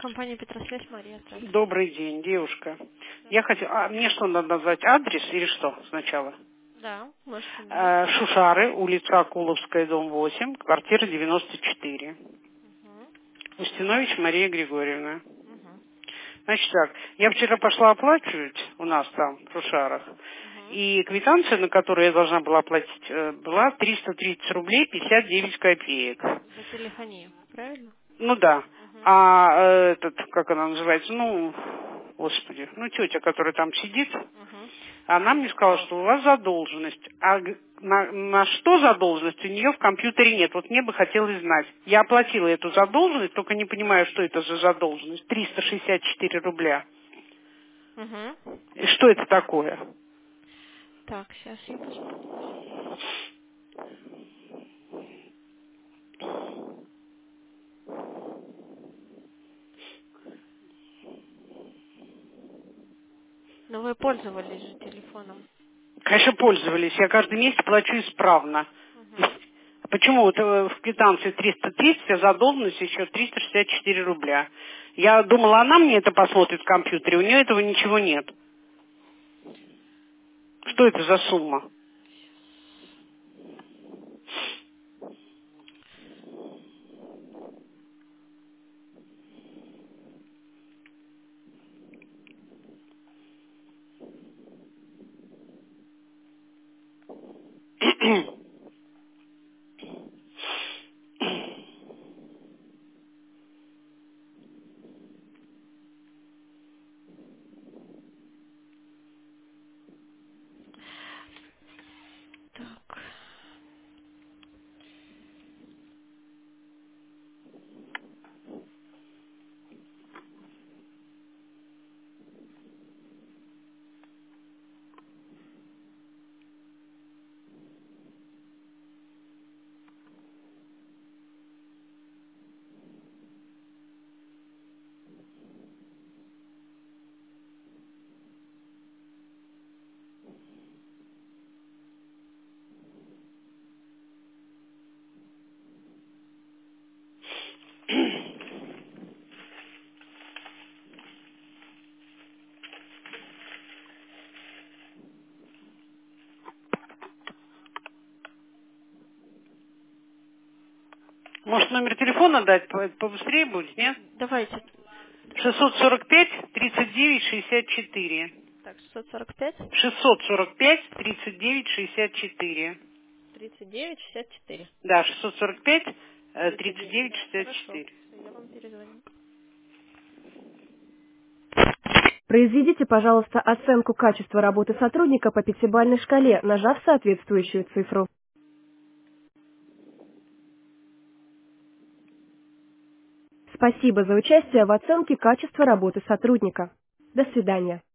Компания Петросвязь, Мария, здравствуйте. Добрый день, девушка. Я хотела... мне что, надо назвать адрес или что сначала? Да, можете назвать. Шушары, улица Акуловская, дом 8, квартира 94. Угу. Устинович Мария Григорьевна. Угу. Значит так, я вчера пошла оплачивать у нас там, в Шушарах, Угу. и квитанция, на которую я должна была оплатить, была 330 рублей 59 копеек. За телефонию, правильно? Ну да. Угу. А этот, как она называется, ну, господи, ну тетя, которая там сидит, Угу. она мне сказала, что у вас задолженность. А на что задолженность у нее в компьютере нет. Вот мне бы хотелось знать. Я оплатила эту задолженность, только не понимаю, что это за задолженность. 364 рубля. Угу. И что это такое? Так, сейчас я посмотрю. Но вы пользовались же телефоном. Конечно, пользовались. Я каждый месяц плачу исправно. Угу. Почему вот в квитанции 330, а задолженность еще 364 рубля? Я думала, она мне это посмотрит в компьютере, у нее этого ничего нет. Что это за сумма? Так. Может, номер телефона дать побыстрее будет, нет? Давайте. 645 39 64. Так, 645 645 39 64. 39 64. Да, 645 39. 39 Да, хорошо. 64. Все, я вам перезвоню. Произведите, пожалуйста, оценку качества работы сотрудника по пятибалльной шкале, нажав соответствующую цифру. Спасибо за участие в оценке качества работы сотрудника. До свидания.